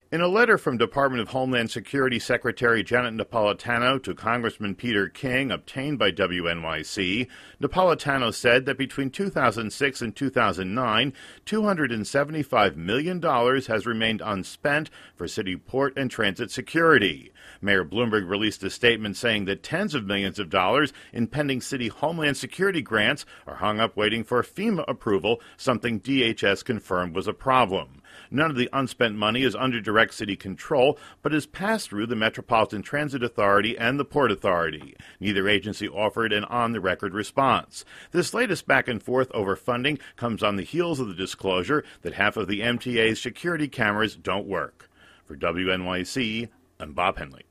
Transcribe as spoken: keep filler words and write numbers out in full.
In a letter from Department of Homeland Security Secretary Janet Napolitano to Congressman Peter King, obtained by W N Y C, Napolitano said that between two thousand six and two thousand nine, two hundred seventy-five million dollars has remained unspent for city port and transit security. Mayor Bloomberg released a statement saying that tens of millions of dollars in pending city Homeland Security grants are hung up waiting for FEMA approval, something D H S confirmed was a problem. None of the unspent money is under direct city control, but is passed through the Metropolitan Transit Authority and the Port Authority. Neither agency offered an on-the-record response. This latest back and forth over funding comes on the heels of the disclosure that half of the M T A's security cameras don't work. For W N Y C, I'm Bob Henley.